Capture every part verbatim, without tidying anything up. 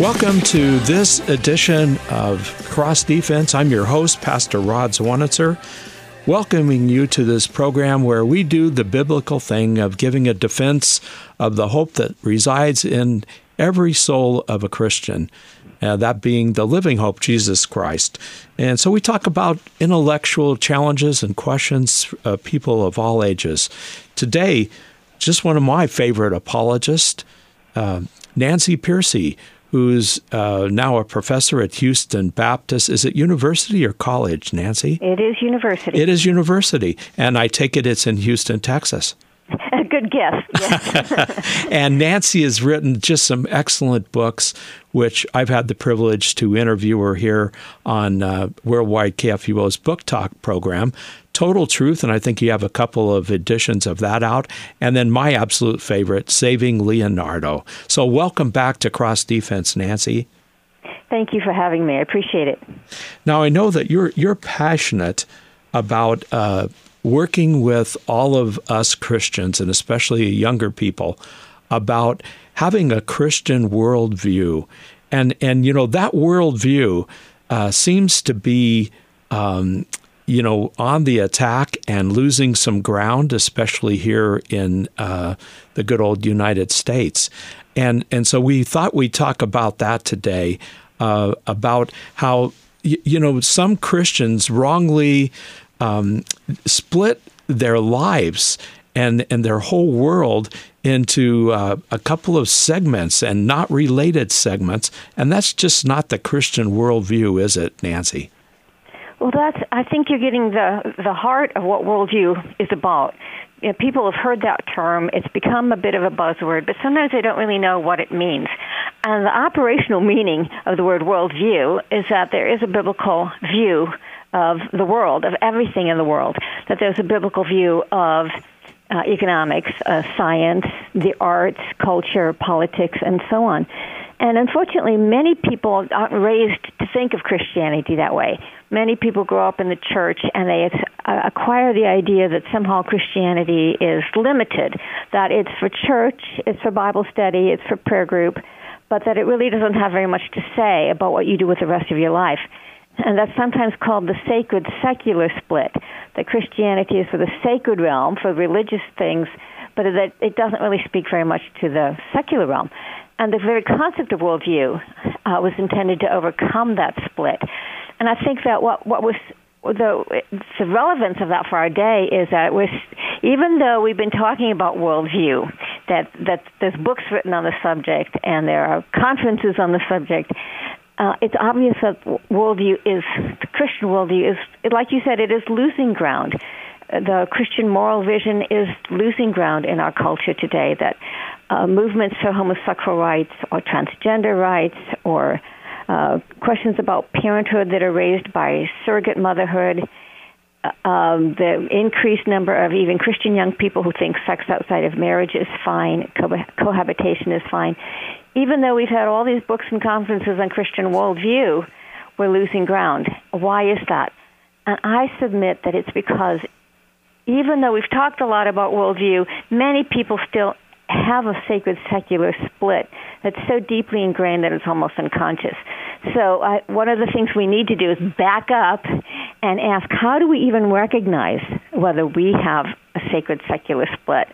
Welcome to this edition of Cross Defense. I'm your host, Pastor Rod Zwanitzer, welcoming you to this program where we do the biblical thing of giving a defense of the hope that resides in every soul of a Christian, uh, that being the living hope, Jesus Christ. And so we talk about intellectual challenges and questions, uh, people of all ages. Today, just one of my favorite apologists, uh, Nancy Pearcey, who's uh, now a professor at Houston Baptist. Is it university or college, Nancy? It is university. It is university, and I take it it's in Houston, Texas. A good guess, yes. And Nancy has written just some excellent books, which I've had the privilege to interview her here on uh, Worldwide K F U O's Book Talk program, Total Truth, and I think you have a couple of editions of that out, and then my absolute favorite, Saving Leonardo. So welcome back to Cross Defense, Nancy. Thank you for having me. I appreciate it. Now, I know that you're you're passionate about uh, working with all of us Christians, and especially younger people, about having a Christian worldview. And, and you know, that worldview uh, seems to be, um, you know, on the attack and losing some ground, especially here in uh, the good old United States. And, and so we thought we'd talk about that today, uh, about how, y- you know, some Christians wrongly Um, split their lives and, and their whole world into uh, a couple of segments and not related segments. And that's just not the Christian worldview, is it, Nancy? Well, that's. I think you're getting the, the heart of what worldview is about. You know, people have heard that term. It's become a bit of a buzzword, but sometimes they don't really know what it means. And the operational meaning of the word worldview is that there is a biblical view of the world, of everything in the world, that there's a biblical view of uh, economics, uh, science, the arts, culture, politics, and so on. And unfortunately, many people aren't raised to think of Christianity that way. Many people grow up in the church and they uh, acquire the idea that somehow Christianity is limited, that it's for church, it's for Bible study, it's for prayer group, but that it really doesn't have very much to say about what you do with the rest of your life. And that's sometimes called the sacred-secular split, that Christianity is for the sacred realm, for religious things, but that it doesn't really speak very much to the secular realm. And the very concept of worldview uh, was intended to overcome that split. And I think that what, what was the, the relevance of that for our day is that it was, even though we've been talking about worldview, that, that there's books written on the subject and there are conferences on the subject, Uh, it's obvious that worldview is, the Christian worldview is, like you said, it is losing ground. The Christian moral vision is losing ground in our culture today, that uh, movements for homosexual rights or transgender rights or uh, questions about parenthood that are raised by surrogate motherhood, uh, um, the increased number of even Christian young people who think sex outside of marriage is fine, co- cohabitation is fine. Even though we've had all these books and conferences on Christian worldview, we're losing ground. Why is that? And I submit that it's because even though we've talked a lot about worldview, many people still have a sacred secular split that's so deeply ingrained that it's almost unconscious. So I, one of the things we need to do is back up and ask, how do we even recognize whether we have a sacred secular split?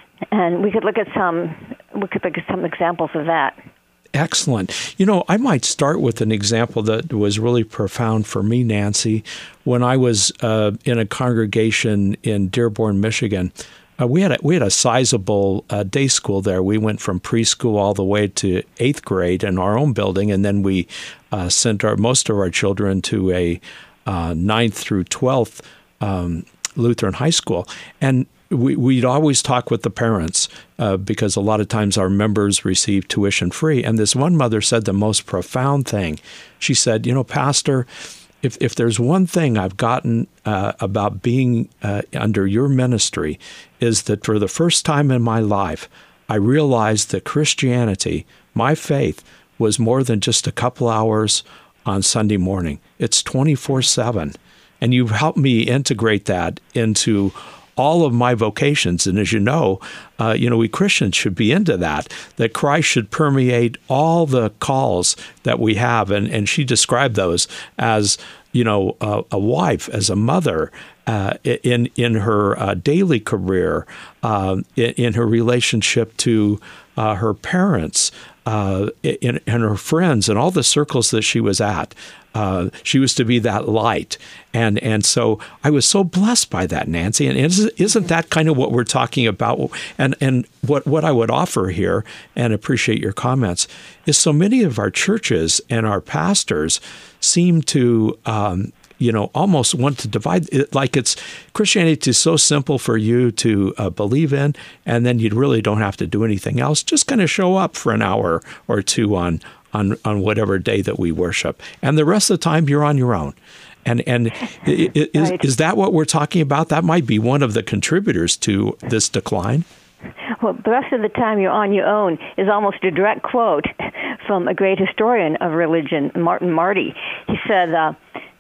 And we could look at some we could look at some examples of that. Excellent. You know, I might start with an example that was really profound for me, Nancy. When I was uh, in a congregation in Dearborn, Michigan, uh, we had a, we had a sizable uh, day school there. We went from preschool all the way to eighth grade in our own building, and then we uh, sent our most of our children to a uh, ninth through twelfth um, Lutheran high school. And We, we'd always talk with the parents uh, because a lot of times our members receive tuition free. And this one mother said the most profound thing. She said, you know, Pastor, if, if there's one thing I've gotten uh, about being uh, under your ministry is that for the first time in my life, I realized that Christianity, my faith, was more than just a couple hours on Sunday morning. It's twenty-four seven. And you've helped me integrate that into all of my vocations. And as you know, uh, you know, we Christians should be into that, that Christ should permeate all the calls that we have. And, and she described those as, you know, a, a wife, as a mother, uh, in in her uh, daily career, uh, in, in her relationship to uh, her parents, uh, in, in her friends, and all the circles that she was at. Uh, she was to be that light. And and so I was so blessed by that, Nancy. And isn't that kind of what we're talking about? And and what, what I would offer here, and appreciate your comments, is so many of our churches and our pastors seem to, um, you know, almost want to divide it, like it's Christianity is so simple for you to uh, believe in, and then you really don't have to do anything else. Just kind of show up for an hour or two on on on whatever day that we worship, and the rest of the time you're on your own. And and is, is that what we're talking about? That might be one of the contributors to this decline. Well, the rest of the time you're on your own is almost a direct quote from a great historian of religion, Martin Marty. He said, uh,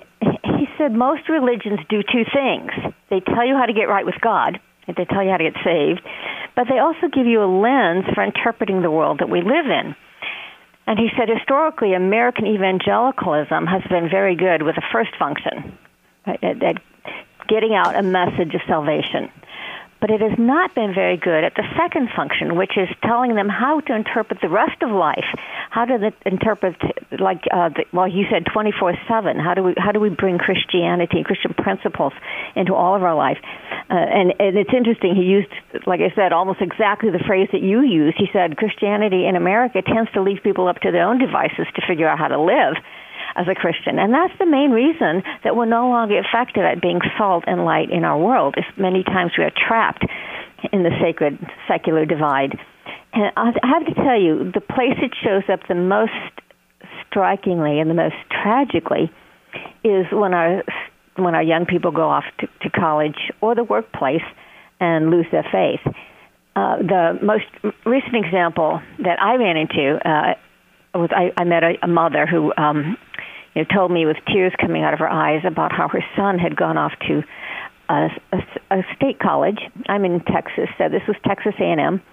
he said, most religions do two things. They tell you how to get right with God, and they tell you how to get saved, but they also give you a lens for interpreting the world that we live in. And he said, historically, American evangelicalism has been very good with the first function, right, at, at getting out a message of salvation. But it has not been very good at the second function, which is telling them how to interpret the rest of life, how to the, interpret, like, uh, the, well, you said twenty-four seven. How do we how do we bring Christianity and Christian principles into all of our life? Uh, and, and it's interesting. He used, like I said, almost exactly the phrase that you used. He said Christianity in America tends to leave people up to their own devices to figure out how to live as a Christian. And that's the main reason that we're no longer effective at being salt and light in our world. Is many times we are trapped in the sacred, secular divide. And I have to tell you, the place it shows up the most strikingly and the most tragically is when our when our young people go off to, to college or the workplace and lose their faith. Uh, the most recent example that I ran into uh, was I, I met a, a mother who um, you know, told me with tears coming out of her eyes about how her son had gone off to a, a, a state college. I'm in Texas, so this was Texas A and M,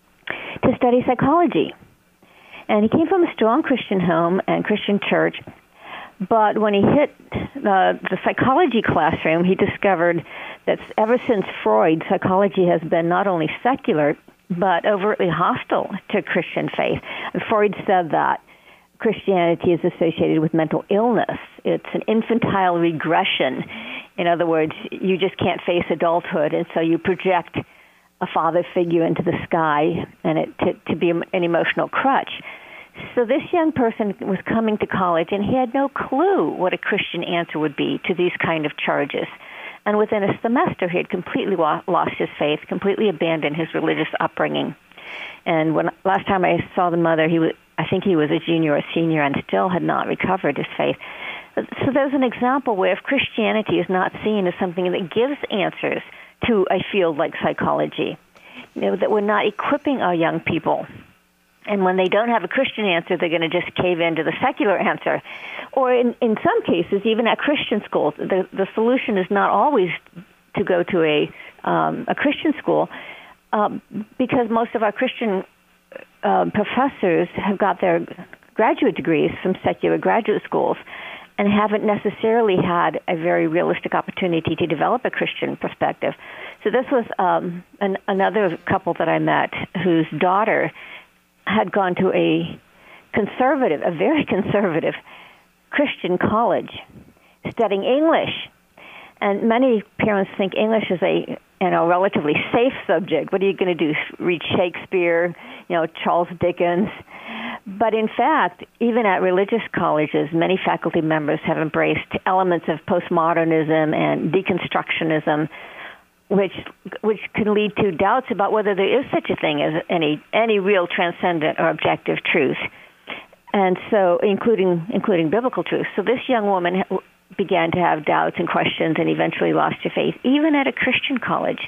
to study psychology. And he came from a strong Christian home and Christian church, but when he hit the, the psychology classroom, he discovered that ever since Freud, psychology has been not only secular, but overtly hostile to Christian faith. And Freud said that Christianity is associated with mental illness. It's an infantile regression. In other words, you just can't face adulthood, and so you project a father figure into the sky and it to, to be an emotional crutch. So this young person was coming to college, and he had no clue what a Christian answer would be to these kind of charges. And within a semester, he had completely lost his faith, completely abandoned his religious upbringing. And when last time I saw the mother, he was, I think he was a junior or senior, and still had not recovered his faith. So there's an example where if Christianity is not seen as something that gives answers to a field like psychology, you know, that we're not equipping our young people. And when they don't have a Christian answer, they're going to just cave into the secular answer. Or in, in some cases, even at Christian schools, the, the solution is not always to go to a, um, a Christian school, um, because most of our Christian uh, professors have got their graduate degrees from secular graduate schools and haven't necessarily had a very realistic opportunity to develop a Christian perspective. So this was um, an, another couple that I met whose daughter had gone to a conservative, a very conservative Christian college, studying English. And many parents think English is a, you know, relatively safe subject. What are you going to do, read Shakespeare, you know, Charles Dickens? But in fact, even at religious colleges, many faculty members have embraced elements of postmodernism and deconstructionism, which which can lead to doubts about whether there is such a thing as any any real transcendent or objective truth, and so including including biblical truth. So this young woman began to have doubts and questions, and eventually lost her faith, even at a Christian college.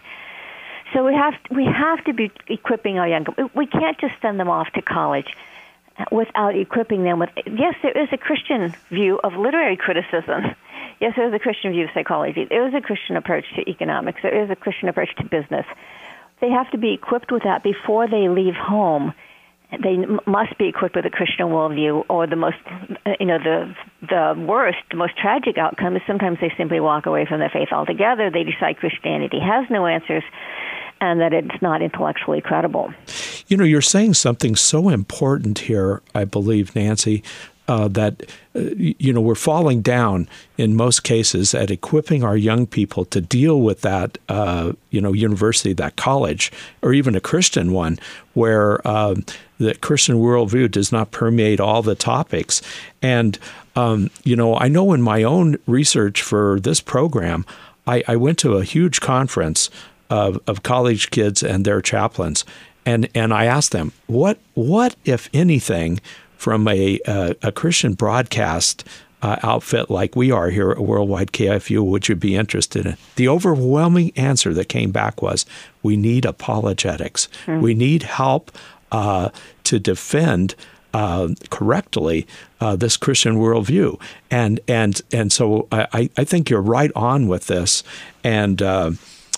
So we have we have to be equipping our young. We can't just send them off to college without equipping them with. Yes, there is a Christian view of literary criticism. yes, there's a Christian view of psychology. There is a Christian approach to economics. There is a Christian approach to business. They have to be equipped with that before they leave home. They m- must be equipped with a Christian worldview, or the most, you know, the the worst, the most tragic outcome is sometimes they simply walk away from their faith altogether. They decide Christianity has no answers, and that it's not intellectually credible. You know, you're saying something so important here, I believe, Nancy, uh, that, uh, you know, we're falling down in most cases at equipping our young people to deal with that, uh, you know, university, that college, or even a Christian one, where uh, the Christian worldview does not permeate all the topics. And, um, you know, I know in my own research for this program, I, I went to a huge conference of, of college kids and their chaplains. And and I asked them, what, what if anything, from a a, a Christian broadcast uh, outfit like we are here at Worldwide K F U, would you be interested in? The overwhelming answer that came back was, we need apologetics. Mm. We need help uh, to defend uh, correctly uh, this Christian worldview. And and and so I, I think you're right on with this. And uh,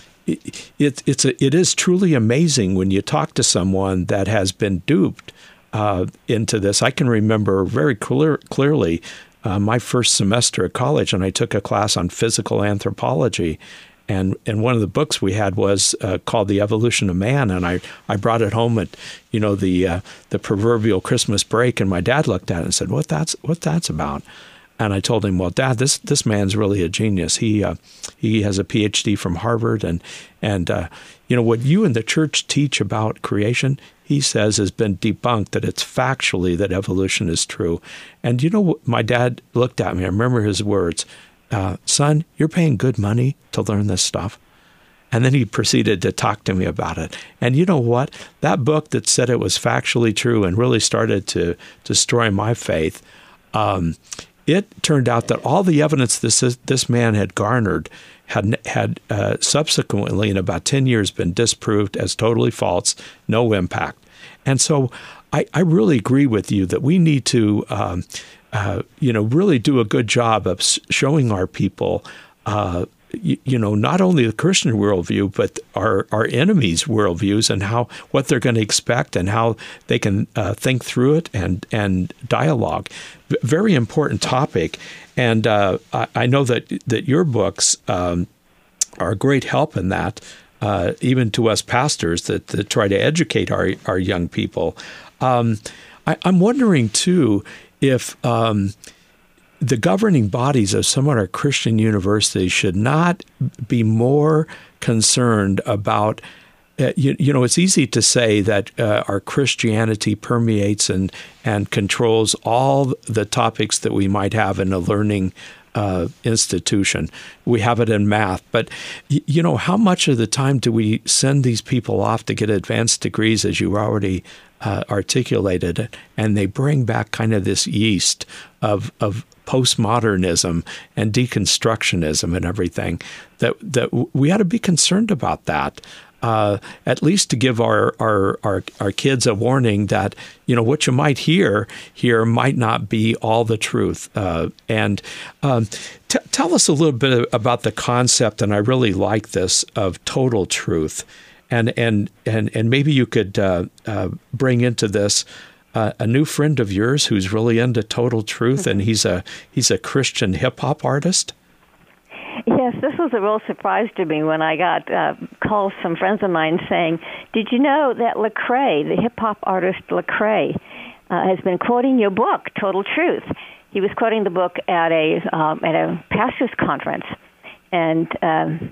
It, it's a, it is truly amazing when you talk to someone that has been duped uh, into this. I can remember very clear, clearly uh, my first semester at college, and I took a class on physical anthropology. And and one of the books we had was uh, called The Evolution of Man, and I, I brought it home at, you know, the uh, the proverbial Christmas break, and my dad looked at it and said, "What that's what that's about?" And I told him, well, Dad, this this man's really a genius. He uh, he has a P H D from Harvard, and and uh, you know what you and the church teach about creation, he says, has been debunked. That it's factually that evolution is true. And you know what? My dad looked at me. I remember his words, uh, "Son, you're paying good money to learn this stuff." And then he proceeded to talk to me about it. And you know what? That book that said it was factually true and really started to destroy my faith. Um, It turned out that all the evidence this this man had garnered had had uh, subsequently, in about ten years, been disproved as totally false, no impact. And so I, I really agree with you that we need to, um, uh, you know, really do a good job of showing our people, uh, you, you know, not only the Christian worldview, but our, our enemies' worldviews and how what they're going to expect and how they can uh, think through it and, and dialogue. Very important topic, and uh, I, I know that that your books um, are a great help in that, uh, even to us pastors that, that try to educate our our young people. Um, I, I'm wondering too if um, the governing bodies of some of our Christian universities should not be more concerned about. Uh, you, you know, it's easy to say that uh, our Christianity permeates and, and controls all the topics that we might have in a learning uh, institution. We have it in math. But, y- you know, how much of the time do we send these people off to get advanced degrees, as you already uh, articulated, and they bring back kind of this yeast of, of postmodernism and deconstructionism and everything, that, that we ought to be concerned about that. Uh, at least to give our, our our our kids a warning that, you know, what you might hear here might not be all the truth. Uh, and um, t- tell us a little bit about the concept, and I really like this, of total truth. And and and and maybe you could uh, uh, bring into this uh, a new friend of yours who's really into total truth, and he's a he's a Christian hip hop artist. Yes, this was a real surprise to me when I got uh, calls from friends of mine saying, "Did you know that Lecrae, the hip-hop artist Lecrae, uh, has been quoting your book, Total Truth?" He was quoting the book at a um, at a pastors' conference, and um,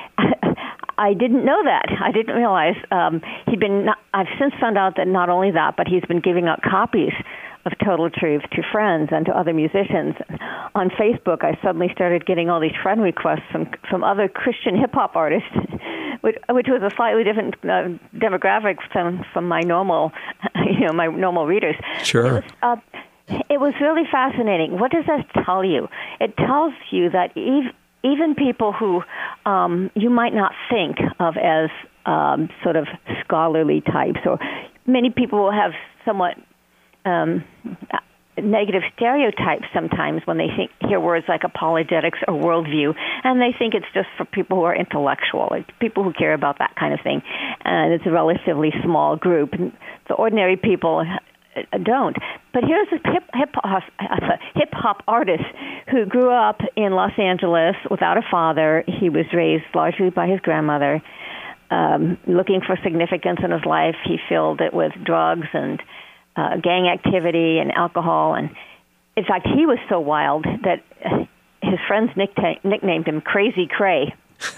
I didn't know that. I didn't realize um, he'd been. Not, I've since found out that not only that, but he's been giving out copies of Total Truth to friends and to other musicians. On Facebook, I suddenly started getting all these friend requests from from other Christian hip-hop artists, which, which was a slightly different uh, demographic from, from my normal, you know, my normal readers. Sure. It was, uh, it was really fascinating. What does that tell you? It tells you that even, even people who um, you might not think of as um, sort of scholarly types, or many people will have somewhat Um, negative stereotypes sometimes when they think, hear words like apologetics or worldview, and they think it's just for people who are intellectual, like people who care about that kind of thing. And it's a relatively small group. And the ordinary people don't. But here's this hip hip hip hop artist who grew up in Los Angeles without a father. He was raised largely by his grandmother. Um, looking for significance in his life, he filled it with drugs and uh, gang activity and alcohol. And in fact, he was so wild that his friends nickta- nicknamed him Crazy Cray.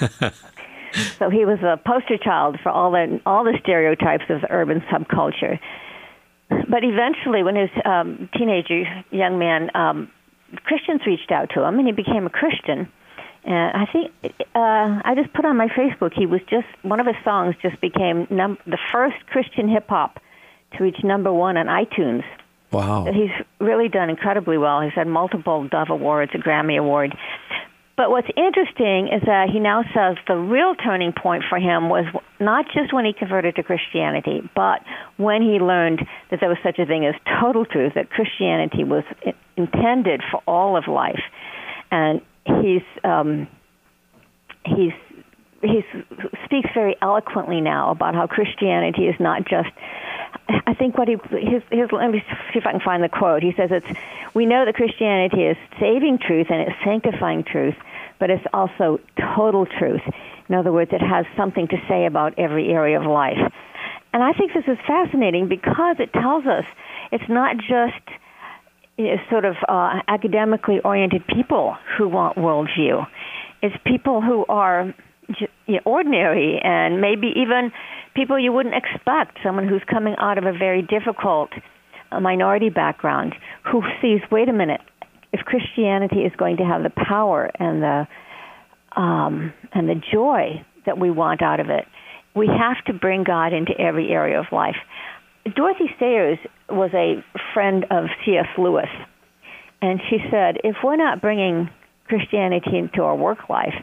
So he was a poster child for all the all the stereotypes of the urban subculture. But eventually, when he was a um, teenager, young man, um, Christians reached out to him, and he became a Christian. And I think uh, I just put on my Facebook, he was just, one of his songs just became num- the first Christian hip-hop to reach number one on iTunes. Wow. He's really done incredibly well. He's had multiple Dove Awards, a Grammy Award. But what's interesting is that he now says the real turning point for him was not just when he converted to Christianity, but when he learned that there was such a thing as total truth, that Christianity was intended for all of life. And he's um, he's he speaks very eloquently now about how Christianity is not just. I think what he his, his let me see if I can find the quote. He says it's we know that Christianity is saving truth and it's sanctifying truth, but it's also total truth. In other words, it has something to say about every area of life. And I think this is fascinating because it tells us it's not just you know, sort of uh, academically oriented people who want worldview. It's people who are you know, ordinary and maybe even people you wouldn't expect, someone who's coming out of a very difficult uh, minority background, who sees, wait a minute, if Christianity is going to have the power and the um, and the joy that we want out of it, we have to bring God into every area of life. Dorothy Sayers was a friend of C S Lewis, and she said, if we're not bringing Christianity into our work life,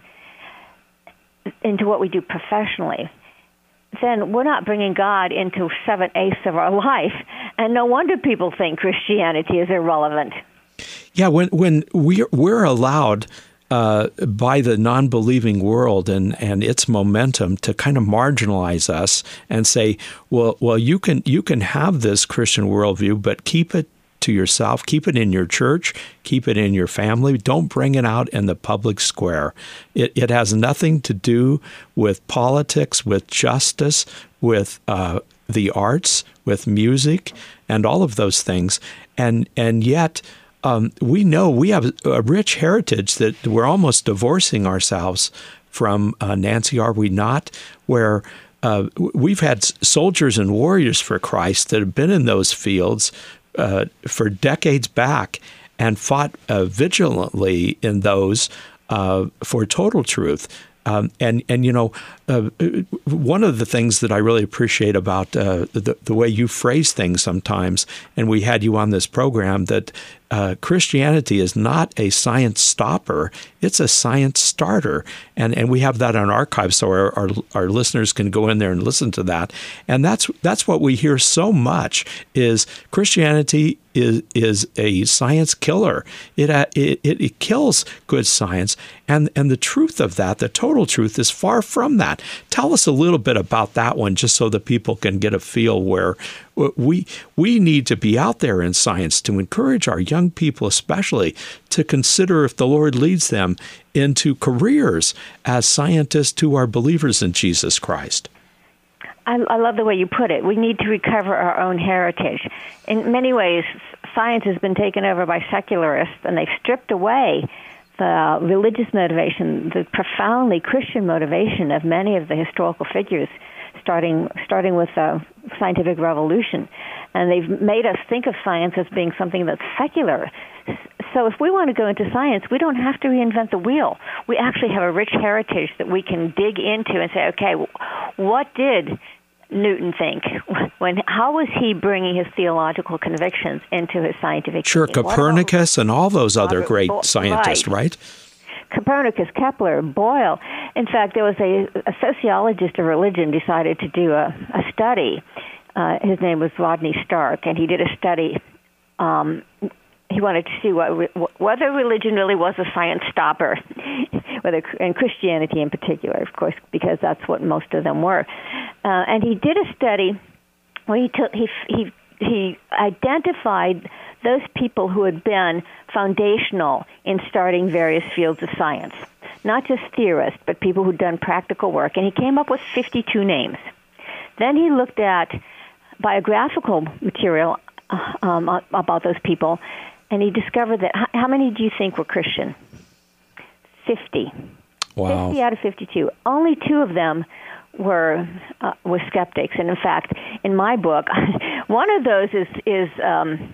into what we do professionally, then we're not bringing God into seven-eighths of our life. And no wonder people think Christianity is irrelevant. Yeah, when when we're, we're allowed uh, by the non-believing world and, and its momentum to kind of marginalize us and say, well, well, you can you can have this Christian worldview, but keep it to yourself, keep it in your church, keep it in your family. Don't bring it out in the public square. It, it has nothing to do with politics, with justice, with uh, the arts, with music, and all of those things. And and yet, um, we know we have a rich heritage that we're almost divorcing ourselves from, uh, Nancy, are we not? Where uh, we've had soldiers and warriors for Christ that have been in those fields Uh, for decades back and fought uh, vigilantly in those uh, for total truth. Um, and, and, you know, uh, one of the things that I really appreciate about uh, the, the way you phrase things sometimes, and we had you on this program, that uh, Christianity is not a science stopper, it's a science starter. And and we have that on archive, so our, our our listeners can go in there and listen to that. And that's that's what we hear so much is Christianity is is a science killer. It uh, it, it it kills good science, and and the truth of that, the total truth, is far from that. Tell us a little bit about that one, just so that people can get a feel where we we need to be out there in science to encourage our young people, especially, to consider if the Lord leads them into careers as scientists who are believers in Jesus Christ. I, I love the way you put it. We need to recover our own heritage. In many ways, science has been taken over by secularists, and they've stripped away the religious motivation, the profoundly Christian motivation of many of the historical figures, starting starting with the scientific revolution. And they've made us think of science as being something that's secular. So if we want to go into science, we don't have to reinvent the wheel. We actually have a rich heritage that we can dig into and say, okay, what did Newton think? When how was he bringing his theological convictions into his scientific Sure, thinking? Copernicus and all those other Robert great Bo- scientists, right? right? Copernicus, Kepler, Boyle. In fact, there was a, a sociologist of religion decided to do a, a study. Uh, his name was Rodney Stark, and he did a study um, he wanted to see what, whether religion really was a science stopper, whether and Christianity in particular, of course, because that's what most of them were. Uh, and he did a study where he took he he he identified those people who had been foundational in starting various fields of science, not just theorists, but people who'd done practical work, and he came up with fifty-two names. Then he looked at biographical material um, about those people, and he discovered that, how many do you think were Christian? fifty. Wow. fifty out of fifty-two. Only two of them were uh, were skeptics, and in fact, in my book, one of those is is um,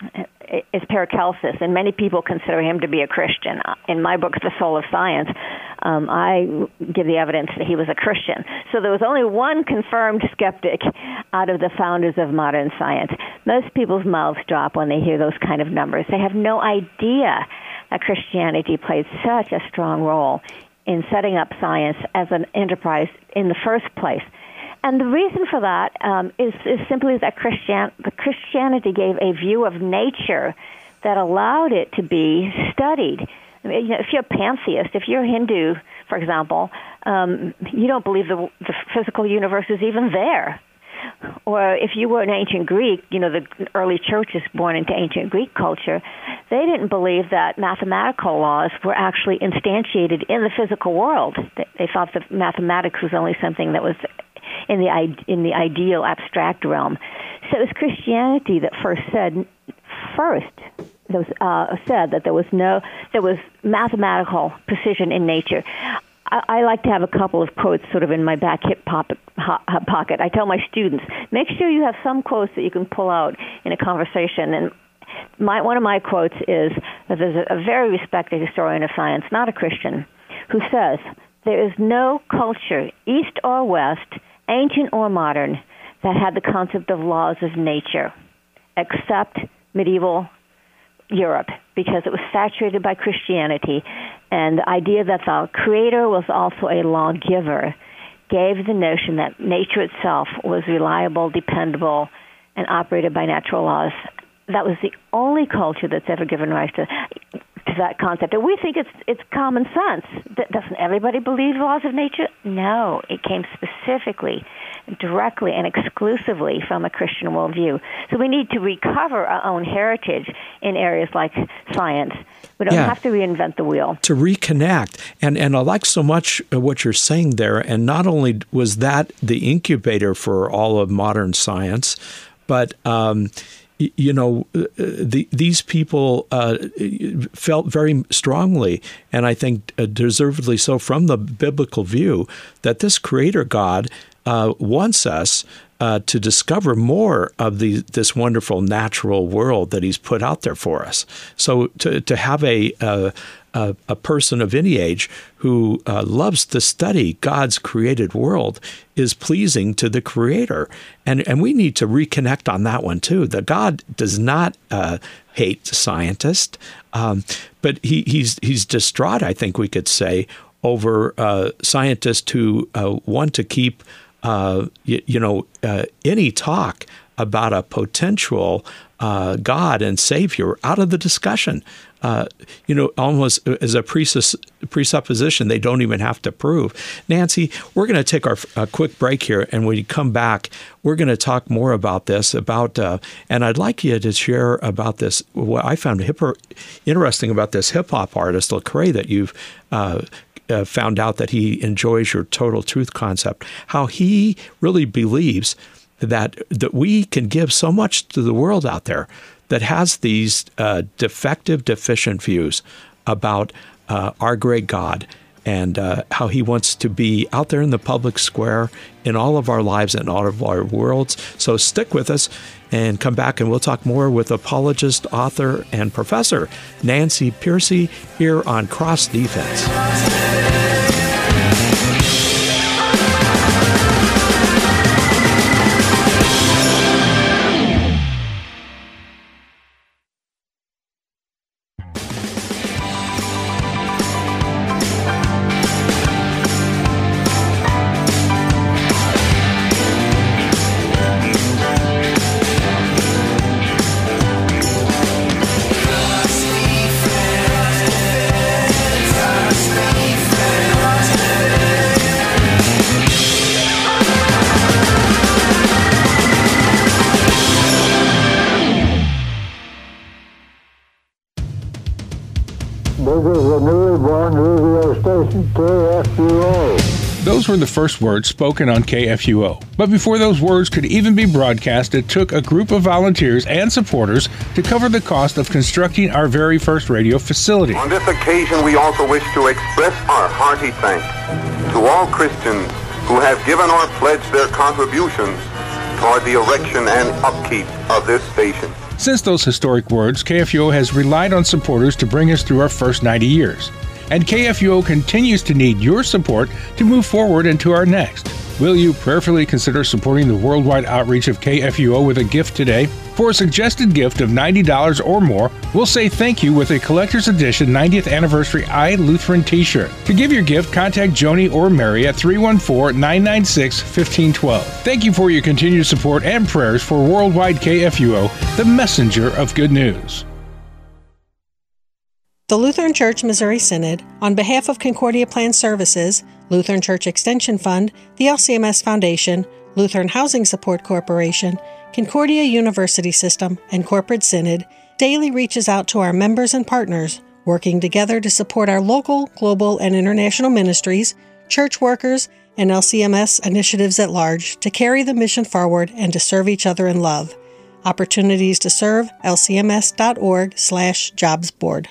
is Paracelsus, and many people consider him to be a Christian. In my book, The Soul of Science, um, I give the evidence that he was a Christian. So there was only one confirmed skeptic out of the founders of modern science. Most people's mouths drop when they hear those kind of numbers. They have no idea that Christianity played such a strong role in setting up science as an enterprise in the first place. And the reason for that um, is, is simply that Christian, the Christianity gave a view of nature that allowed it to be studied. I mean, you know, if you're a pantheist, if you're a Hindu, for example, um, you don't believe the, the physical universe is even there. Or if you were an ancient Greek, you know, the early churches born into ancient Greek culture, they didn't believe that mathematical laws were actually instantiated in the physical world. They, they thought that mathematics was only something that was in the in the ideal abstract realm. So it was Christianity that first said first there was, uh, said that there was no there was mathematical precision in nature. I, I like to have a couple of quotes sort of in my back hip pop, hop, pocket. I tell my students, make sure you have some quotes that you can pull out in a conversation. And my one of my quotes is that there's a, a very respected historian of science, not a Christian, who says, there is no culture, east or west, ancient or modern, that had the concept of laws of nature, except medieval Europe, because it was saturated by Christianity. And the idea that the Creator was also a lawgiver gave the notion that nature itself was reliable, dependable, and operated by natural laws. That was the only culture that's ever given rise to to that concept. And we think it's it's common sense. Doesn't everybody believe the laws of nature? No, it came specifically, directly, and exclusively from a Christian worldview. So we need to recover our own heritage in areas like science. We don't yeah. have to reinvent the wheel. To reconnect. And and I like so much what you're saying there. And not only was that the incubator for all of modern science, but um, you know, the, these people uh, felt very strongly, and I think uh, deservedly so from the biblical view, that this Creator God uh, wants us uh, to discover more of the, this wonderful natural world that He's put out there for us. So to, to have a, a, a person of any age who uh, loves to study God's created world is pleasing to the Creator. And and we need to reconnect on that one, too. That God does not uh, hate scientists, um, but he, he's he's distraught, I think we could say, over uh, scientists who uh, want to keep, uh, you, you know, uh, any talk about a potential uh, God and Savior out of the discussion. Uh, you know, almost as a presus- presupposition they don't even have to prove. Nancy, we're going to take our a quick break here, and when we come back, we're going to talk more about this, about, uh, and I'd like you to share about this, what I found hip- interesting about this hip-hop artist, Lecrae, that you've uh, uh, found out that he enjoys your total truth concept, how he really believes that that we can give so much to the world out there that has these uh, defective, deficient views about uh, our great God and uh, how He wants to be out there in the public square in all of our lives and all of our worlds. So stick with us and come back, and we'll talk more with apologist, author, and professor Nancy Pearcey here on Cross Defense. This is the newly born radio station, K F U O. Those were the first words spoken on K F U O. But before those words could even be broadcast, it took a group of volunteers and supporters to cover the cost of constructing our very first radio facility. On this occasion, we also wish to express our hearty thanks to all Christians who have given or pledged their contributions toward the erection and upkeep of this station. Since those historic words, K F U O has relied on supporters to bring us through our first ninety years. And K F U O continues to need your support to move forward into our next. Will you prayerfully consider supporting the worldwide outreach of K F U O with a gift today? For a suggested gift of ninety dollars or more, we'll say thank you with a collector's edition ninetieth Anniversary I Lutheran t-shirt. To give your gift, contact Joni or Mary at three one four, nine nine six, one five one two. Thank you for your continued support and prayers for worldwide K F U O, the messenger of good news. The Lutheran Church Missouri Synod, on behalf of Concordia Plan Services, Lutheran Church Extension Fund, the L C M S Foundation, Lutheran Housing Support Corporation, Concordia University System, and Corporate Synod, daily reaches out to our members and partners, working together to support our local, global, and international ministries, church workers, and L C M S initiatives at large to carry the mission forward and to serve each other in love. Opportunities to serve, L C M S dot org slash jobs board.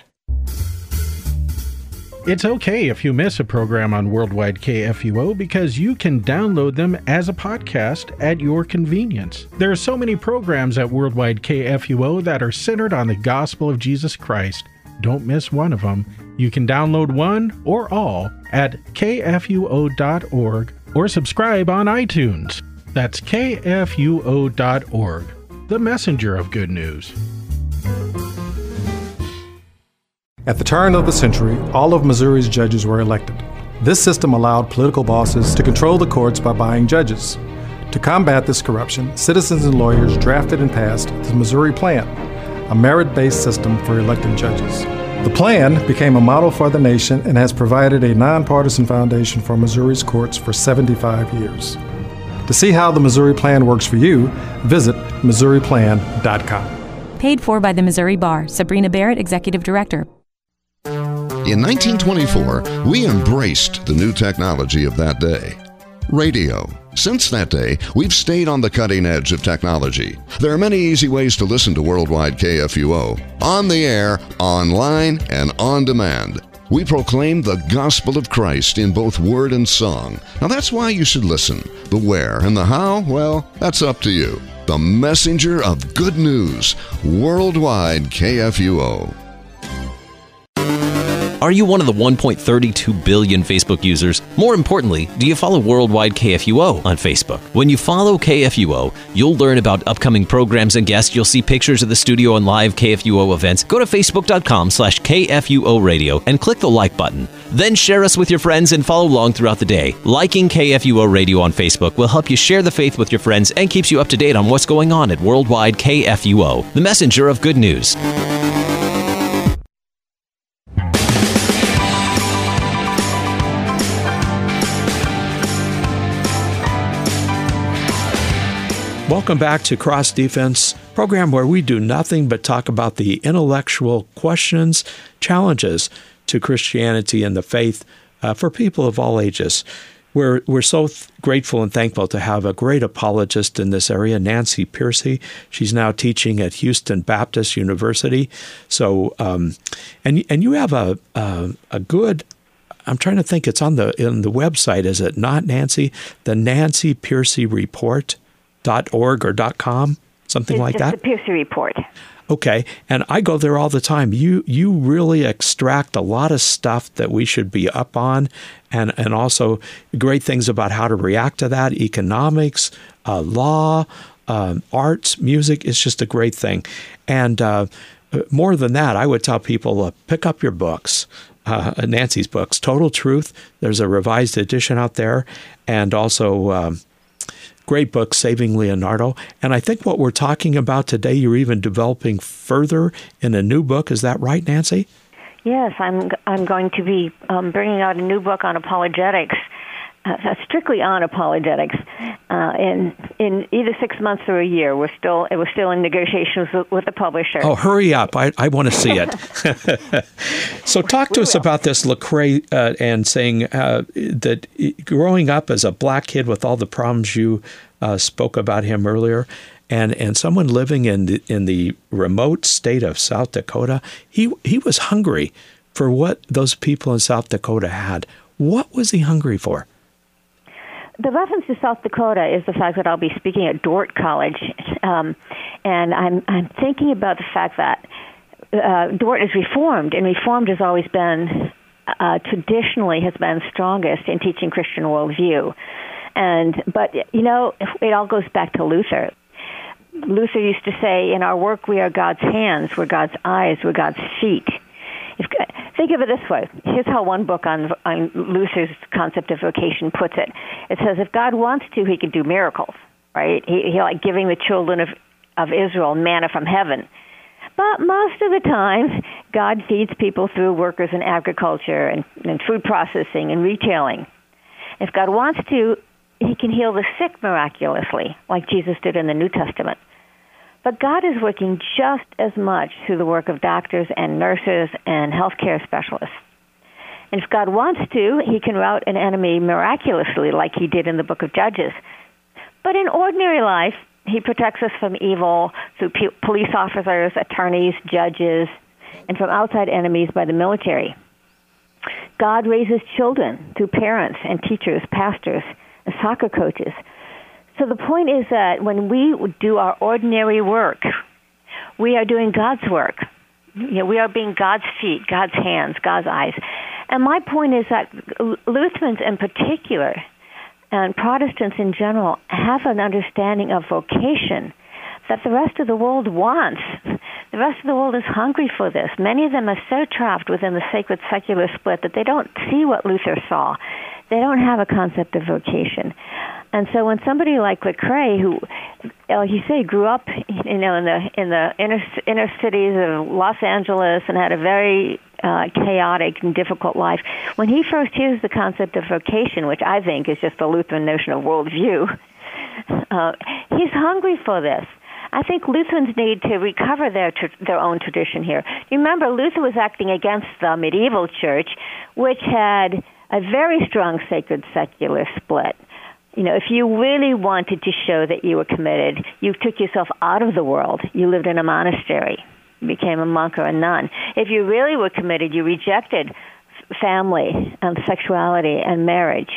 It's okay if you miss a program on Worldwide K F U O because you can download them as a podcast at your convenience. There are so many programs at Worldwide K F U O that are centered on the gospel of Jesus Christ. Don't miss one of them. You can download one or all at K F U O dot org or subscribe on iTunes. That's K F U O dot org, the messenger of good news. At the turn of the century, all of Missouri's judges were elected. This system allowed political bosses to control the courts by buying judges. To combat this corruption, citizens and lawyers drafted and passed the Missouri Plan, a merit-based system for electing judges. The plan became a model for the nation and has provided a nonpartisan foundation for Missouri's courts for seventy-five years. To see how the Missouri Plan works for you, visit Missouri Plan dot com. Paid for by the Missouri Bar. Sabrina Barrett, Executive Director. In nineteen twenty-four, we embraced the new technology of that day, radio. Since that day, we've stayed on the cutting edge of technology. There are many easy ways to listen to Worldwide K F U O. On the air, online, and on demand. We proclaim the gospel of Christ in both word and song. Now that's why you should listen. The where and the how, well, that's up to you. The messenger of good news, Worldwide K F U O. Are you one of the one point three two billion Facebook users? More importantly, do you follow Worldwide K F U O on Facebook? When you follow K F U O, you'll learn about upcoming programs and guests. You'll see pictures of the studio and live K F U O events. Go to facebook.com slash KFUO radio and click the like button. Then share us with your friends and follow along throughout the day. Liking K F U O Radio on Facebook will help you share the faith with your friends and keeps you up to date on what's going on at Worldwide K F U O, the messenger of good news. Welcome back to Cross Defense, program where we do nothing but talk about the intellectual questions, challenges to Christianity and the faith uh, for people of all ages. We're we're so th- grateful and thankful to have a great apologist in this area, Nancy Piercy. She's now teaching at Houston Baptist University. So, um, and and you have a a, a good. I'm trying to think. It's on the in the website. Is it not, Nancy? The Nancy Piercy Report. Dot org or dot com, something it's like just that? The Piercy Report. Okay, and I go there all the time. You you really extract a lot of stuff that we should be up on, and, and also great things about how to react to that, economics, uh, law, um, arts, music. It's just a great thing. And uh, more than that, I would tell people, uh, pick up your books. Uh, Nancy's books, Total Truth. There's a revised edition out there, and also um, great book, Saving Leonardo. And I think what we're talking about today, you're even developing further in a new book. Is that right, Nancy? Yes, I'm I'm going to be um, bringing out a new book on apologetics uh, strictly on apologetics. Uh, in in either six months or a year, we're still it was still in negotiations with, with the publisher. Oh, hurry up! I, I want to see it. So, talk to we us will. about this Lecrae uh, and saying uh, that growing up as a black kid with all the problems you uh, spoke about him earlier, and and someone living in the, in the remote state of South Dakota, he he was hungry for what those people in South Dakota had. What was he hungry for? The reference to South Dakota is the fact that I'll be speaking at Dordt College, um, and I'm I'm thinking about the fact that uh, Dordt is Reformed, and Reformed has always been uh, traditionally has been strongest in teaching Christian worldview, and but you know it all goes back to Luther. Luther used to say, "In our work, we are God's hands, we're God's eyes, we're God's feet." If, think of it this way. Here's how one book on, on Luther's concept of vocation puts it. It says, if God wants to, he can do miracles, right? He, he like giving the children of, of Israel manna from heaven. But most of the time, God feeds people through workers in agriculture and, and food processing and retailing. If God wants to, he can heal the sick miraculously, like Jesus did in the New Testament. But God is working just as much through the work of doctors and nurses and healthcare specialists. And if God wants to, he can rout an enemy miraculously like he did in the book of Judges. But in ordinary life, he protects us from evil through p- police officers, attorneys, judges, and from outside enemies by the military. God raises children through parents and teachers, pastors, and soccer coaches. So the point is that when we do our ordinary work, we are doing God's work. You know, we are being God's feet, God's hands, God's eyes. And my point is that Lutherans in particular and Protestants in general have an understanding of vocation that the rest of the world wants. The rest of the world is hungry for this. Many of them are so trapped within the sacred-secular split that they don't see what Luther saw. They don't have a concept of vocation. And so when somebody like Lecrae, who, like you say, grew up, you know, in the in the inner inner cities of Los Angeles and had a very uh, chaotic and difficult life, when he first hears the concept of vocation, which I think is just the Lutheran notion of worldview, uh, he's hungry for this. I think Lutherans need to recover their tr- their own tradition here. You remember, Luther was acting against the medieval church, which had a very strong sacred secular split. You know, if you really wanted to show that you were committed, you took yourself out of the world. You lived in a monastery, you became a monk or a nun. If you really were committed, you rejected family and sexuality and marriage.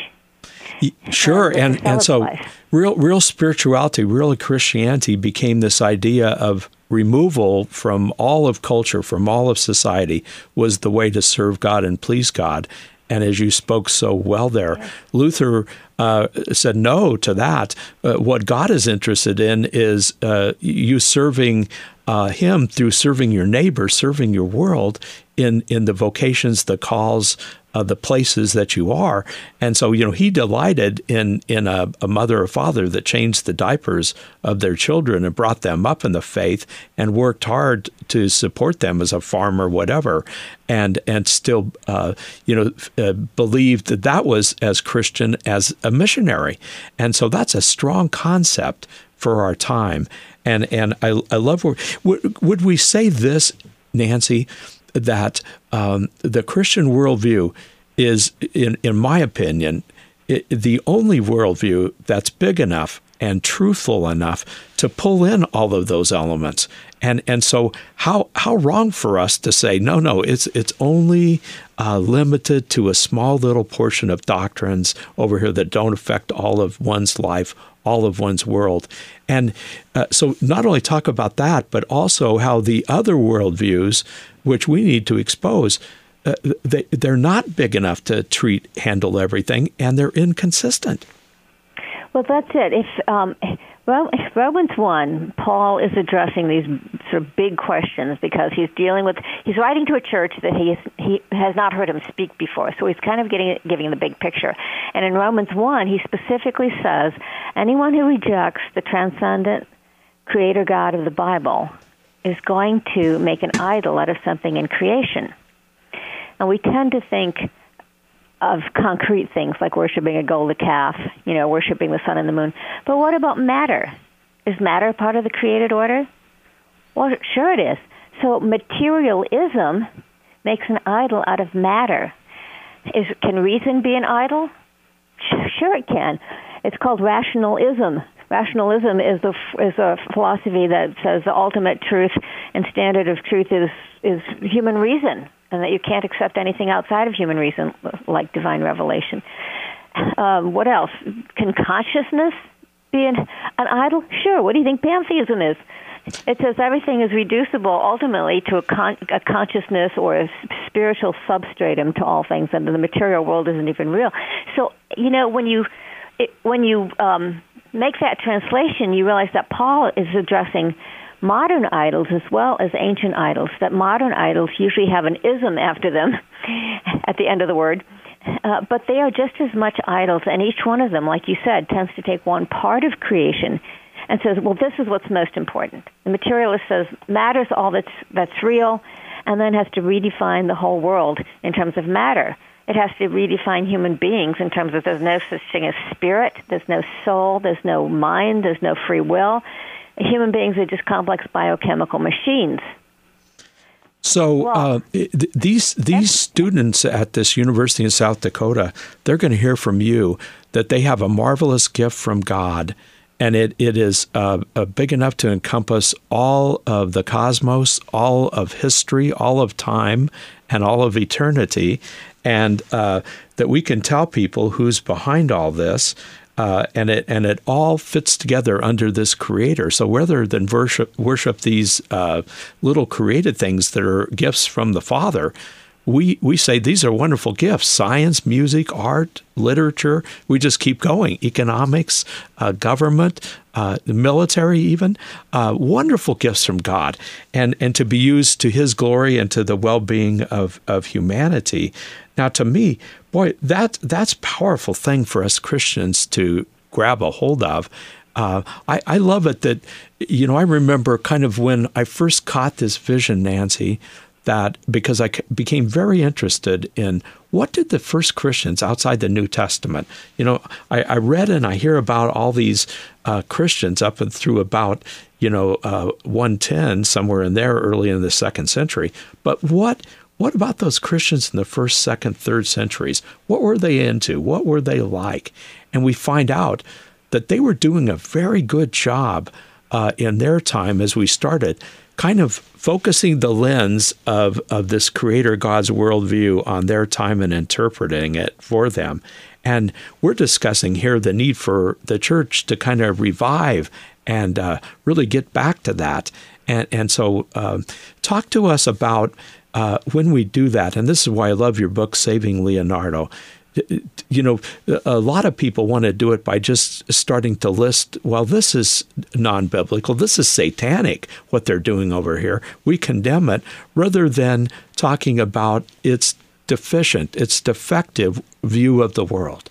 Sure, and, and, and so real real spirituality, real Christianity became this idea of removal from all of culture, from all of society, was the way to serve God and please God. And as you spoke so well there, yeah. Luther uh, said no to that. Uh, what God is interested in is uh, you serving uh, Him through serving your neighbor, serving your world in, in the vocations, the calls, uh, the places that you are. And so, you know, he delighted in in a, a mother or father that changed the diapers of their children and brought them up in the faith and worked hard to support them as a farmer, whatever, and and still, uh, you know, uh, believed that that was as Christian as a missionary. And so that's a strong concept for our time. And and I, I love, would, would we say this, Nancy, that um, the Christian worldview is, in, in my opinion, it, the only worldview that's big enough and truthful enough to pull in all of those elements. And and so how how wrong for us to say, no, no, it's it's only uh, limited to a small little portion of doctrines over here that don't affect all of one's life, all of one's world. And uh, so not only talk about that, but also how the other worldviews, which we need to expose, uh, they, they're not big enough to treat, handle everything, and they're inconsistent. Well, that's it. If um, well, if Romans one, Paul is addressing these sort of big questions because he's dealing with, he's writing to a church that he is, he has not heard him speak before, so he's kind of getting giving the big picture. And in Romans one, he specifically says, anyone who rejects the transcendent Creator God of the Bible is going to make an idol out of something in creation. And we tend to think of concrete things like worshiping a golden calf, you know, worshiping the sun and the moon. But what about matter? Is matter part of the created order? Well, sure it is. So materialism makes an idol out of matter. Is, can reason be an idol? Sure it can. It's called rationalism. Rationalism is the is a philosophy that says the ultimate truth and standard of truth is is human reason, and that you can't accept anything outside of human reason, like divine revelation. Um, what else? Can consciousness be an, an idol? Sure. What do you think pantheism is? It says everything is reducible ultimately to a, con- a consciousness or a spiritual substratum to all things, and the material world isn't even real. So, you know, when you it, when you um, make that translation, you realize that Paul is addressing modern idols as well as ancient idols, that modern idols usually have an ism after them at the end of the word, uh, but they are just as much idols, and each one of them, like you said, tends to take one part of creation and says, well, this is what's most important. The materialist says, matter's all that's that's real, and then has to redefine the whole world in terms of matter. It has to redefine human beings in terms of there's no such thing as spirit, there's no soul, there's no mind, there's no free will. Human beings are just complex biochemical machines. So uh, th- these these students at this university in South Dakota, they're going to hear from you that they have a marvelous gift from God, and it, it is uh, uh, big enough to encompass all of the cosmos, all of history, all of time, and all of eternity, and uh, that we can tell people who's behind all this. Uh, and it and it all fits together under this Creator. So rather than worship worship these uh, little created things that are gifts from the Father, we we say these are wonderful gifts: science, music, art, literature. We just keep going. Economics, uh, government, uh, the military, even uh, wonderful gifts from God, and and to be used to His glory and to the well-being of of humanity. Now, to me, boy, that that's a powerful thing for us Christians to grab a hold of. Uh, I, I love it that, you know, I remember kind of when I first caught this vision, Nancy, that because I became very interested in what did the first Christians outside the New Testament, you know, I, I read and I hear about all these uh, Christians up and through about, you know, uh, one ten, somewhere in there, early in the second century. But what What about those Christians in the first, second, third centuries? What were they into? What were they like? And we find out that they were doing a very good job uh, in their time as we started, kind of focusing the lens of, of this Creator God's worldview on their time and interpreting it for them. And we're discussing here the need for the church to kind of revive and uh, really get back to that. And, and so uh, talk to us about Uh, when we do that, and this is why I love your book, Saving Leonardo. You know, a lot of people want to do it by just starting to list, well, this is non-biblical, this is satanic, what they're doing over here. We condemn it, rather than talking about its deficient, its defective view of the world.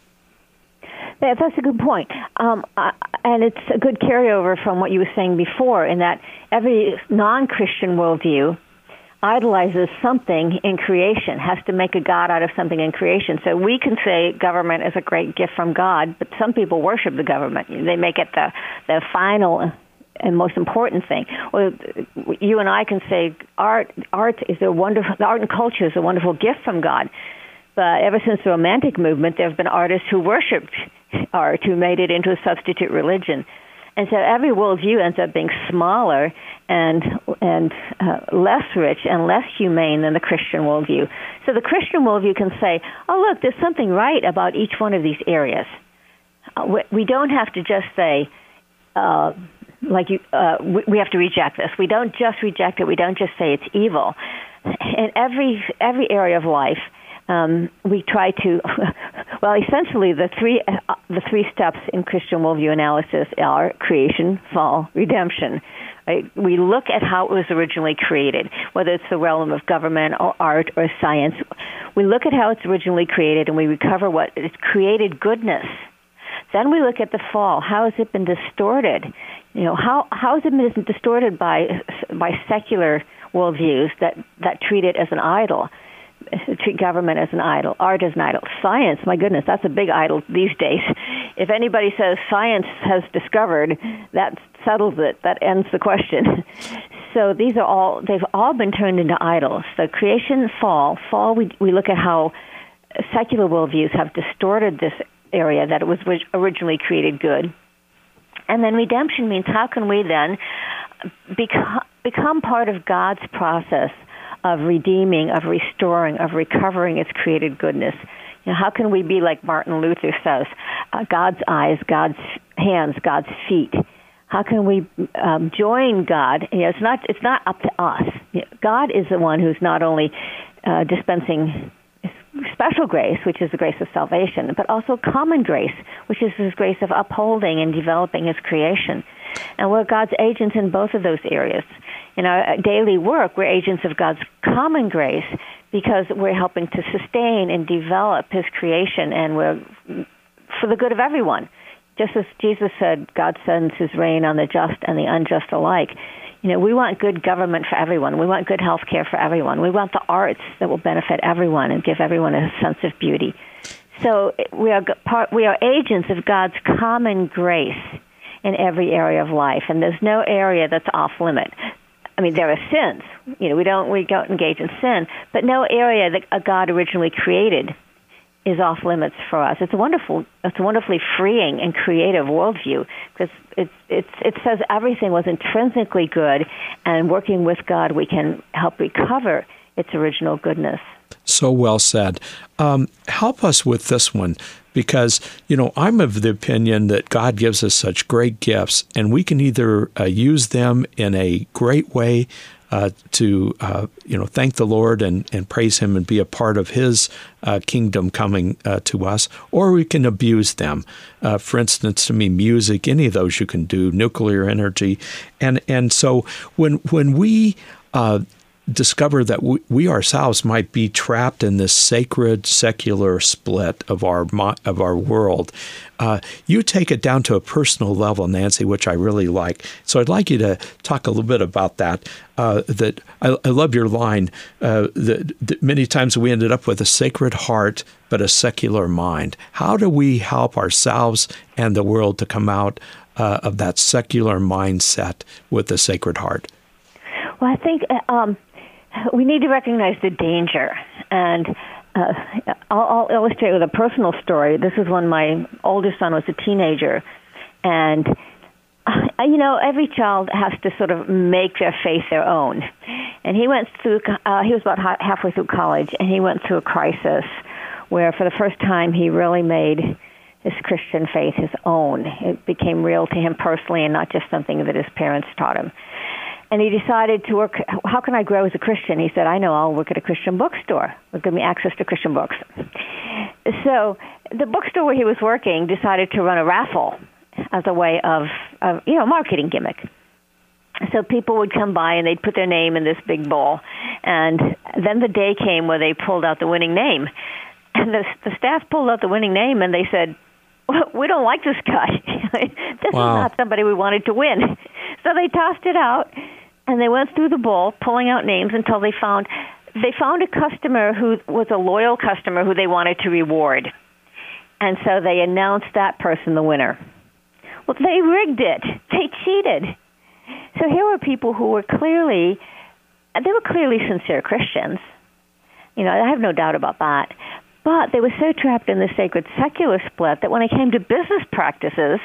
Yeah, that's a good point. Um, uh, and it's a good carryover from what you were saying before, in that every non-Christian worldview idolizes something in creation, has to make a god out of something in creation. So we can say government is a great gift from God, but some people worship the government. They make it the, the final and most important thing. Well, you and I can say art art is a wonderful art and culture is a wonderful gift from God. But ever since the Romantic movement, there have been artists who worshipped art, who made it into a substitute religion. And so every worldview ends up being smaller and and uh, less rich and less humane than the Christian worldview. So the Christian worldview can say, oh, look, there's something right about each one of these areas. Uh, we, we don't have to just say, uh, like you, uh, we, we have to reject this. We don't just reject it. We don't just say it's evil. In every every area of life, Um, we try to, well, essentially the three uh, the three steps in Christian worldview analysis are creation, fall, redemption. Right? We look at how it was originally created, whether it's the realm of government or art or science. We look at how it's originally created, and we recover what its created goodness. Then we look at the fall. How has it been distorted? You know, how how has it been distorted by by secular worldviews that, that treat it as an idol? treat government as an idol, art as an idol. Science, my goodness, that's a big idol these days. If anybody says science has discovered, that settles it. That ends the question. So these are all, they've all been turned into idols. So creation, fall. Fall, we, we look at how secular worldviews have distorted this area that it was originally created good. And then redemption means how can we then become, become part of God's process of redeeming, of restoring, of recovering its created goodness. You know, how can we be like Martin Luther says, uh, God's eyes, God's hands, God's feet? How can we um, join God? You know, it's not it's not up to us. You know, God is the one who's not only uh, dispensing special grace, which is the grace of salvation, but also common grace, which is His grace of upholding and developing His creation. And we're God's agents in both of those areas. In our daily work, we're agents of God's common grace because we're helping to sustain and develop His creation, and we're for the good of everyone. Just as Jesus said, God sends His rain on the just and the unjust alike. You know, we want good government for everyone. We want good health care for everyone. We want the arts that will benefit everyone and give everyone a sense of beauty. So we are part, we are agents of God's common grace in every area of life, and there's no area that's off limit. I mean, there are sins. You know, we don't we don't engage in sin, but no area that God originally created is off limits for us. It's a wonderful, it's a wonderfully freeing and creative worldview because it it's it says everything was intrinsically good, and working with God, we can help recover its original goodness. So well said. Um, help us with this one, because, you know, I'm of the opinion that God gives us such great gifts, and we can either uh, use them in a great way uh, to, uh, you know, thank the Lord and, and praise Him and be a part of His uh, kingdom coming uh, to us, or we can abuse them. Uh, for instance, to me, music, any of those you can do, nuclear energy. And, and so when, when we uh, discover that we, we ourselves might be trapped in this sacred secular split of our of our world. Uh, you take it down to a personal level, Nancy, which I really like. So I'd like you to talk a little bit about that. Uh, that I, I love your line uh, that, that many times we ended up with a sacred heart but a secular mind. How do we help ourselves and the world to come out uh, of that secular mindset with the sacred heart? Well, I think um, we need to recognize the danger. And uh, I'll, I'll illustrate with a personal story. This is when my oldest son was a teenager. And, uh, you know, every child has to sort of make their faith their own. And he went through, uh, he was about ha- halfway through college, and he went through a crisis where for the first time he really made his Christian faith his own. It became real to him personally and not just something that his parents taught him. And he decided to work, how can I grow as a Christian? He said, I know, I'll work at a Christian bookstore. It'll give me access to Christian books. So the bookstore where he was working decided to run a raffle as a way of, of you know, marketing gimmick. So people would come by and they'd put their name in this big bowl. And then the day came where they pulled out the winning name. And the, the staff pulled out the winning name and they said, well, we don't like this guy. This wow. is not somebody we wanted to win. So they tossed it out, and they went through the bowl, pulling out names until they found they found a customer who was a loyal customer who they wanted to reward. And so they announced that person the winner. Well, they rigged it. They cheated. So here were people who were clearly, they were clearly sincere Christians. You know, I have no doubt about that. But they were so trapped in the sacred secular split that when it came to business practices,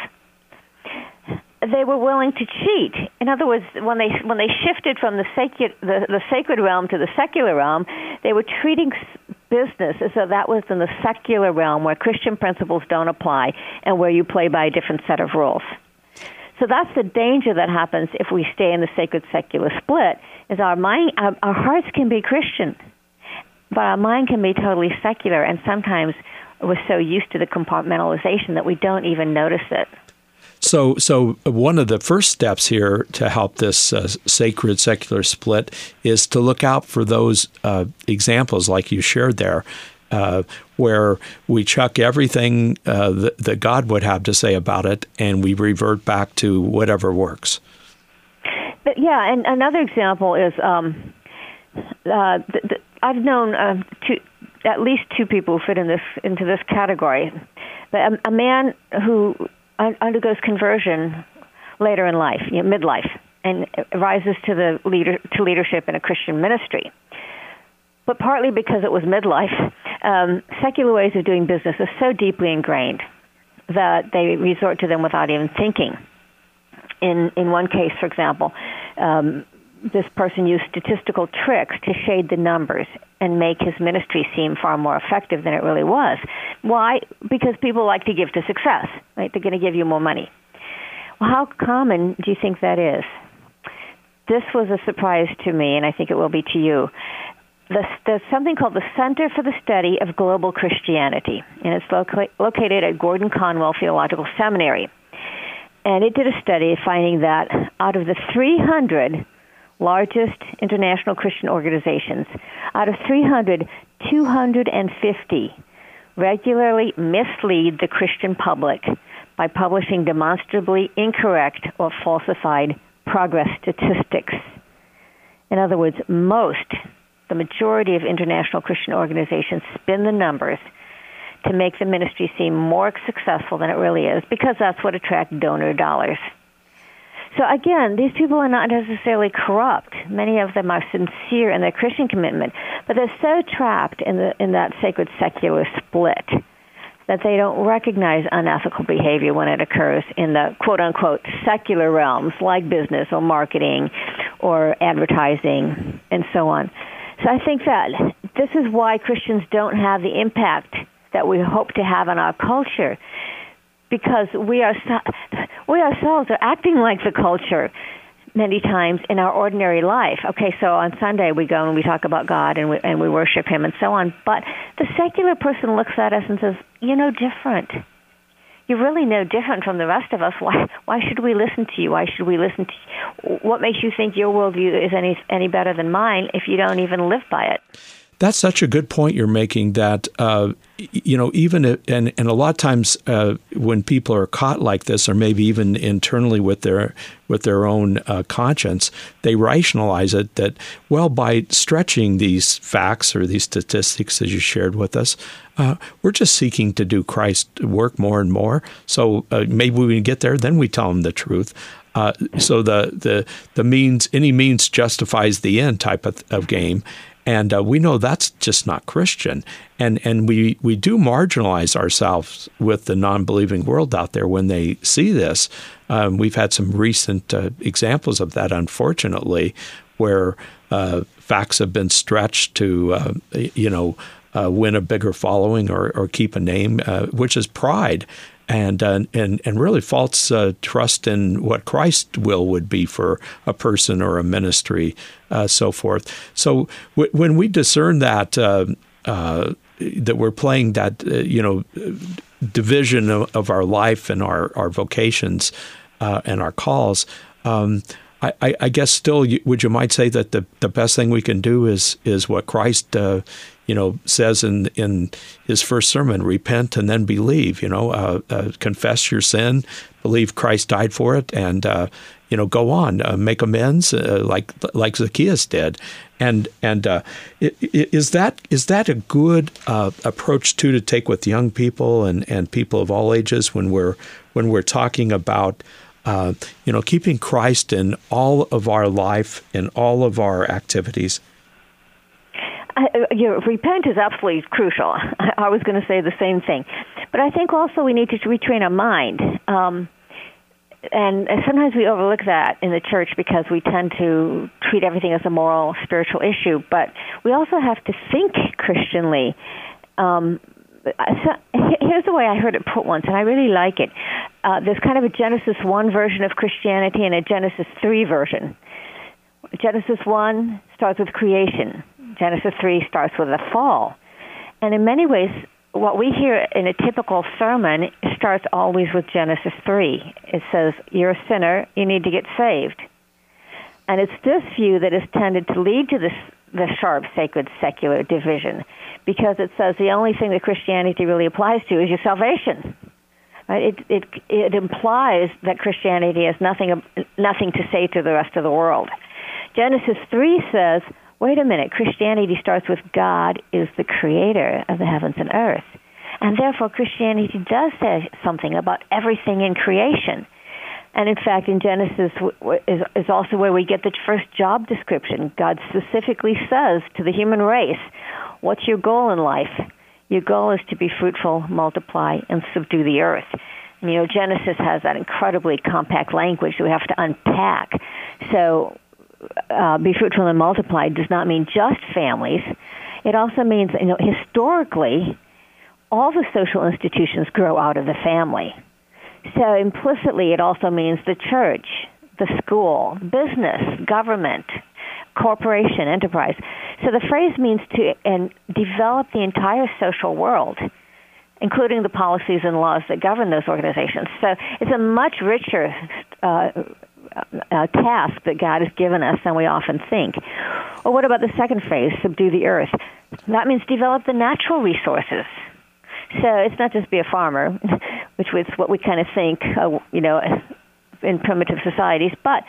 they were willing to cheat. In other words, when they when they shifted from the sacred the, the sacred realm to the secular realm, they were treating business as though that was in the secular realm where Christian principles don't apply and where you play by a different set of rules. So that's the danger that happens if we stay in the sacred secular split. Is our mind, our, our hearts can be Christian, but our mind can be totally secular, and sometimes we're so used to the compartmentalization that we don't even notice it. So, so one of the first steps here to help this uh, sacred secular split is to look out for those uh, examples like you shared there, uh, where we chuck everything uh, that, that God would have to say about it, and we revert back to whatever works. But yeah, and another example is um, uh, the, the, I've known uh, two, at least two people who fit in this into this category. But a, a man who undergoes conversion later in life, you know, midlife, and rises to the leader to leadership in a Christian ministry. But partly because it was midlife, um, secular ways of doing business are so deeply ingrained that they resort to them without even thinking. In in one case, for example, um, this person used statistical tricks to shade the numbers and make his ministry seem far more effective than it really was. Why? Because people like to give to success, right? They're going to give you more money. Well, how common do you think that is? This was a surprise to me, and I think it will be to you. The, there's something called the Center for the Study of Global Christianity, and it's loca- located at Gordon Conwell Theological Seminary. And it did a study finding that out of the three hundred largest international Christian organizations, out of three hundred, two hundred fifty regularly mislead the Christian public by publishing demonstrably incorrect or falsified progress statistics. In other words, most, the majority of international Christian organizations spin the numbers to make the ministry seem more successful than it really is, because that's what attracts donor dollars. So again, these people are not necessarily corrupt. Many of them are sincere in their Christian commitment, but they're so trapped in the in that sacred secular split that they don't recognize unethical behavior when it occurs in the quote-unquote secular realms, like business or marketing or advertising and so on. So I think that this is why Christians don't have the impact that we hope to have on our culture, because we are we ourselves are acting like the culture many times in our ordinary life. Okay, so on Sunday we go and we talk about God and we, and we worship Him and so on, but the secular person looks at us and says, "You're no different. You're really no different from the rest of us. Why why should we listen to you? Why should we listen to you? What makes you think your worldview is any any better than mine if you don't even live by it?" That's such a good point you're making, that, uh, you know, even, if, and, and a lot of times uh, when people are caught like this, or maybe even internally with their with their own uh, conscience, they rationalize it that, well, by stretching these facts or these statistics as you shared with us, uh, we're just seeking to do Christ's work more and more. So uh, maybe when we get there, then we tell them the truth. Uh, so the, the the means, any means justifies the end type of, of game. And uh, we know that's just not Christian. And and we, we do marginalize ourselves with the non-believing world out there when they see this. Um, we've had some recent uh, examples of that, unfortunately, where uh, facts have been stretched to, uh, you know, uh, win a bigger following or, or keep a name, uh, which is pride. And, uh, and and really false uh, trust in what Christ's will would be for a person or a ministry, uh, so forth. So w- when we discern that uh, uh, that we're playing that uh, you know division of, of our life and our our vocations uh, and our calls, um, I, I, I guess still, you, would you might say that the, the best thing we can do is is what Christ uh, you know, says in in his first sermon: repent and then believe. You know, uh, uh, confess your sin, believe Christ died for it, and uh, you know, go on, uh, make amends, uh, like like Zacchaeus did. And and uh, is that is that a good uh, approach too to take with young people and, and people of all ages when we're when we're talking about uh, you know, keeping Christ in all of our life, in all of our activities? Uh, you know, repent is absolutely crucial. I, I was going to say the same thing. But I think also we need to retrain our mind. Um, and sometimes we overlook that in the church because we tend to treat everything as a moral, spiritual issue. But we also have to think Christianly. Um, so here's the way I heard it put once, and I really like it. Uh, there's kind of a Genesis one version of Christianity and a Genesis three version. Genesis one starts with creation. Genesis three starts with the fall. And in many ways, what we hear in a typical sermon starts always with Genesis three. It says, you're a sinner, you need to get saved. And it's this view that has tended to lead to this the sharp, sacred, secular division, because it says the only thing that Christianity really applies to is your salvation. Right? It, it, it implies that Christianity has nothing, nothing to say to the rest of the world. Genesis three says, wait a minute, Christianity starts with God is the creator of the heavens and earth. And therefore, Christianity does say something about everything in creation. And in fact, in Genesis is, is also where we get the first job description. God specifically says to the human race, what's your goal in life? Your goal is to be fruitful, multiply, and subdue the earth. And, you know, Genesis has that incredibly compact language that we have to unpack. So uh, be fruitful and multiply does not mean just families. It also means, you know, historically, all the social institutions grow out of the family. So implicitly, it also means the church, the school, business, government, corporation, enterprise. So the phrase means to and develop the entire social world, including the policies and laws that govern those organizations. So it's a much richer uh, uh, task that God has given us than we often think. Or what about the second phrase, subdue the earth? That means develop the natural resources. So it's not just be a farmer, which is what we kind of think, uh, you know, in primitive societies, but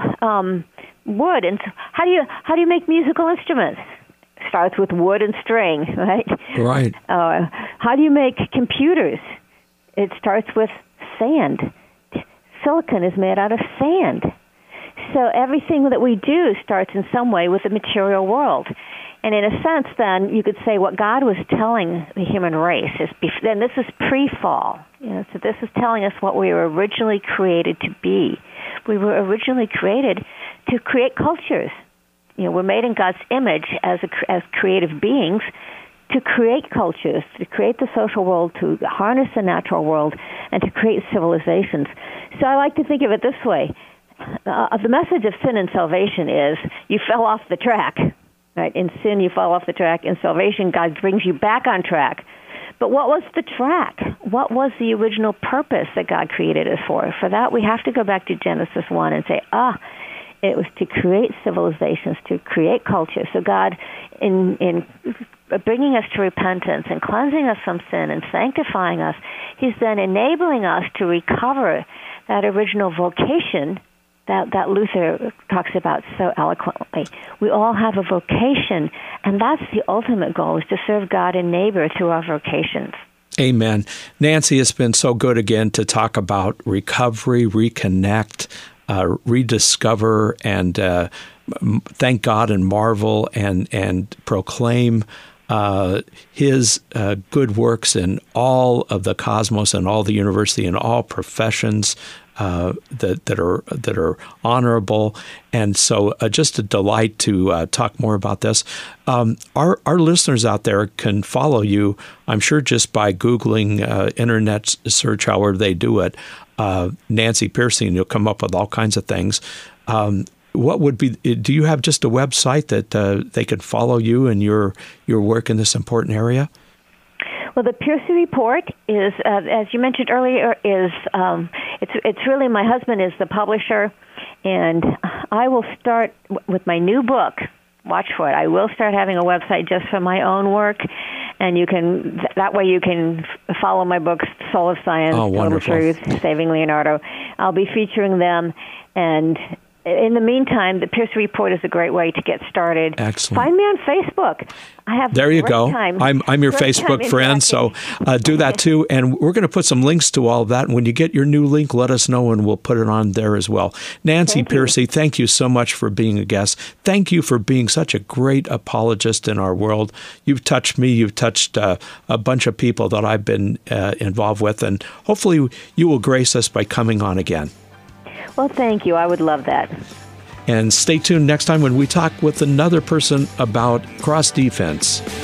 um, wood. And how do you how do you make musical instruments? Starts with wood and string, right? Right. Uh, how do you make computers? It starts with sand. Silicon is made out of sand. So everything that we do starts in some way with the material world. And in a sense, then, you could say what God was telling the human race is, then this is pre-fall. You know, so this is telling us what we were originally created to be. We were originally created to create cultures. You know, we're made in God's image as a, as creative beings to create cultures, to create the social world, to harness the natural world, and to create civilizations. So I like to think of it this way. Uh, the message of sin and salvation is you fell off the track. Right? In sin, you fall off the track. In salvation, God brings you back on track. But what was the track? What was the original purpose that God created us for? For that, we have to go back to Genesis one and say, ah, it was to create civilizations, to create culture. So God, in in bringing us to repentance and cleansing us from sin and sanctifying us, He's then enabling us to recover that original vocation that, that Luther talks about so eloquently. We all have a vocation, and that's the ultimate goal, is to serve God and neighbor through our vocations. Amen. Nancy, it's been so good again to talk about recovery, reconnect, uh, rediscover, and uh, thank God and marvel and, and proclaim uh, His uh, good works in all of the cosmos and all the university and all professions Uh, that that are that are honorable, and so uh, just a delight to uh, talk more about this. Um, our our listeners out there can follow you, I'm sure, just by Googling uh, internet search, however they do it, uh, Nancy Pearcey, and you'll come up with all kinds of things. Um, what would be? Do you have just a website that uh, they could follow you and your your work in this important area? Well, the Pearcey Report is, uh, as you mentioned earlier, is um, it's it's really my husband is the publisher, and I will start w- with my new book. Watch for it. I will start having a website just for my own work, and you can th- that way you can f- follow my books, Soul of Science, oh, Total Truth, Saving Leonardo. I'll be featuring them, and in the meantime, the Pearcey Report is a great way to get started. Excellent. Find me on Facebook. I have there you great go. Time. I'm I'm your great Facebook friend, so uh, do that too. And we're going to put some links to all of that. And when you get your new link, let us know, and we'll put it on there as well. Nancy thank Pearcey, you. thank you so much for being a guest. Thank you for being such a great apologist in our world. You've touched me. You've touched uh, a bunch of people that I've been uh, involved with, and hopefully you will grace us by coming on again. Well, thank you. I would love that. And stay tuned next time when we talk with another person about cross defense.